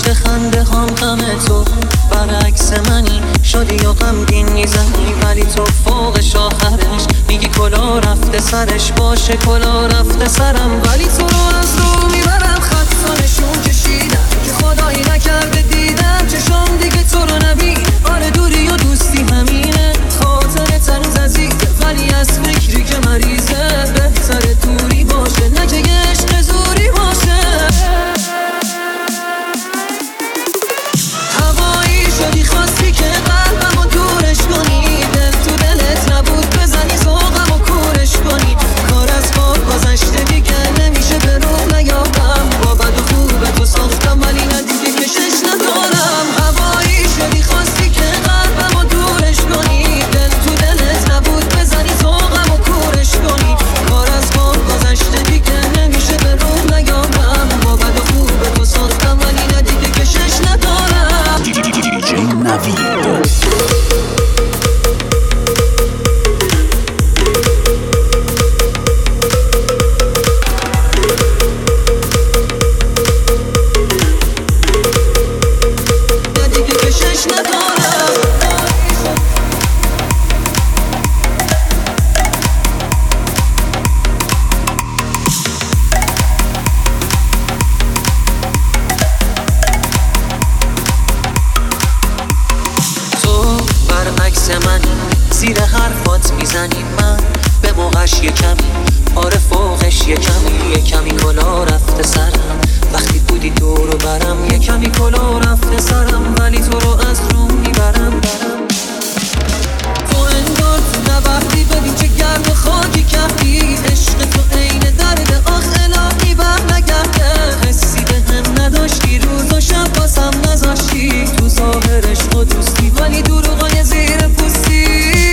که خنده هم غم تو برعکس منی، شدی و غمگین میزنی ولی تو فوقش آخرش میگی کلا رفته سرش، باشه کلا رفته سرم ولی تو رو از رو میبرم. خط و نشون کشیدم که خدایی نکرده دیدم چشم دیگه تو رو نبین. آره دوری و دوستی همینه، خاطرت هنوز عزیزه ولی از فکری که مریضه بهتره دوری باشه، نه که عشق زوری باشه. هوایی شدی خواستی که قلبمو دورش کنی، دل تو دلت نبود بزنی ذوقمو کورش کنی. کار از خواب گذشته دیگه نمیشه به روح نیابم، با بد و خوب تو ساختم ولی نه دیگه کشش ندارم. هوایی شدی خواستی که قلبمو دورش کنی، دل تو دلت نبود بزنی ذوقمو کورش کنی. کار از خواب گذشته دیگه نمیشه به روح نیابم، با بد و خوب تو ساختم ولی نه دیگه کشش ندارم. دیجی نوید. زیر حرفات میزنی من به موقعش یه کمی، آره فوقش یه کمی کلا رفته سرم. وقتی بودی دور و برم یه کمی کلا رفته سرم ولی تو رو از روم میبرم. تو انگار تو نبردی ببین چه گرم و خاکی کردی، عشق تو عین درد آخ الهی بر نگرده. حسی به هم نداشتی روز و شب باسم نذاشتی، تو ظاهرش و دوستی ولی دروغای زیر پوستی.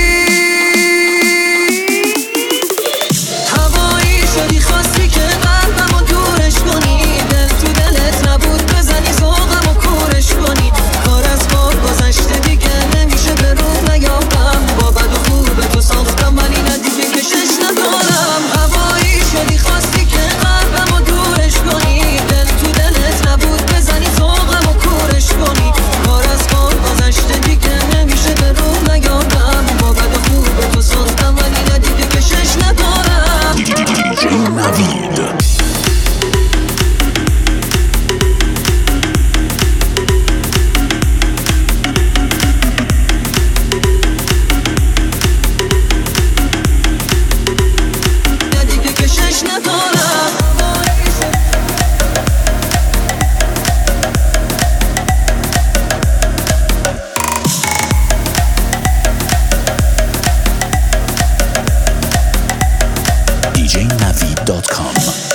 شدی خواستی که قلبمو دورش کنی، دل تو دلت نبود بزنی ذوقمو کورش کنی. کار از خواب گذشته دیگه نمیشه به روح نیابم، با بد و خوب تو ساختم ولی نه دیگه کشش ندارم. هوایی شدی خواستی که قلبمو دورش کنی، دل تو دلت نبود بزنی ذوقمو کورش کنی. کار از خواب گذشته دیگه نمیشه به روح نیابم، با بد و خوب تو ساختم ولی نه دیگه کشش ندارم. دیجی نوید. دیگه کشش ندارم. DJNavid.com